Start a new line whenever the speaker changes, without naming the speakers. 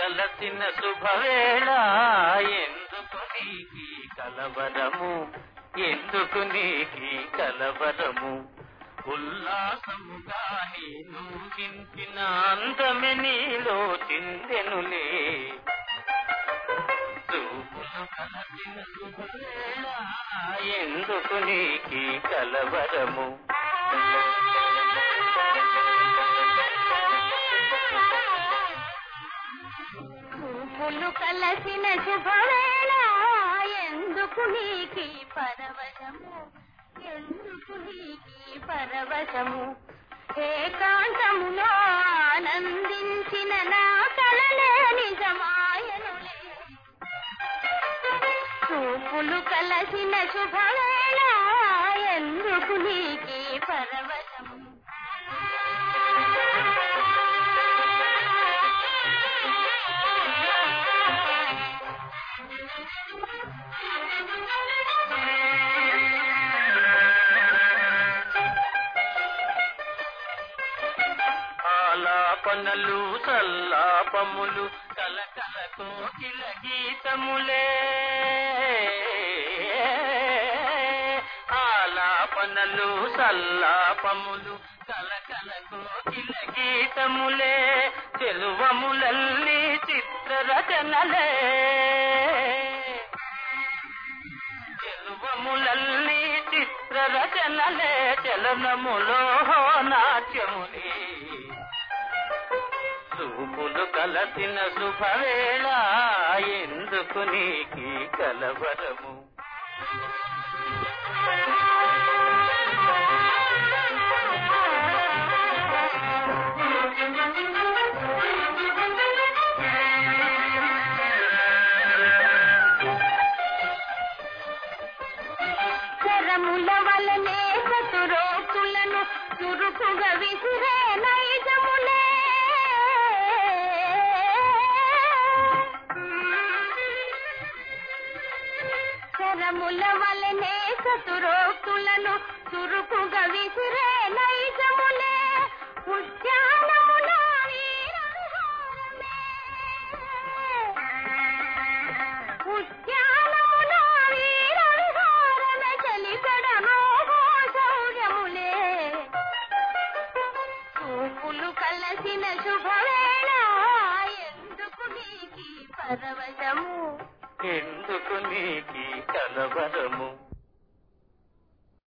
కలసిన శుభవేళ ఎందుకు నీకి కలవరము ఎందుకు నీకి కలవరము ఉల్లాసముగా నేను చించిన అందమే నీలో చిందెనులే చూపులు కలసిన శుభవేళ ఎందుకు నీకి కలవరము
చూపులు కలసిన శుభవేళ ఎందుకు నీకి పరవశము ఎందుకు నీకి పరవశము ఏకాంతములో ఆనందించిన నా కలలే నిజమాయనులే చూపులు కలసిన శుభవేళ ఎందుకు నీకి పరవశము
ఆలాపనలు సల్లాపములు కలకల కోకిల గీతములే ఆలాపనలు సల్లాపములు కలకల కోకిల గీతములే చెలువములల్లి చిత్రరచనలే చెలువములల్లి చిత్రరచనలే చలనములో నాట్యములే చూపులు కలసిన శుభవేళ ఎందుకు నీకి కలవరము
కరముల వలనే చతురోక్తులను చురుకుగా విసిరే నైజములే కరముల వలనే చతురోక్తులను చురుకుగా విసిరే నైజములే ఉద్యానముల ఉద్యానముల వీరవిహారమే చలికడనో శౌర్యములే చూపులు కలసిన శుభవేళ ఎందుకు నీకి పరవశము
ఎందుకు నీకి కలవరము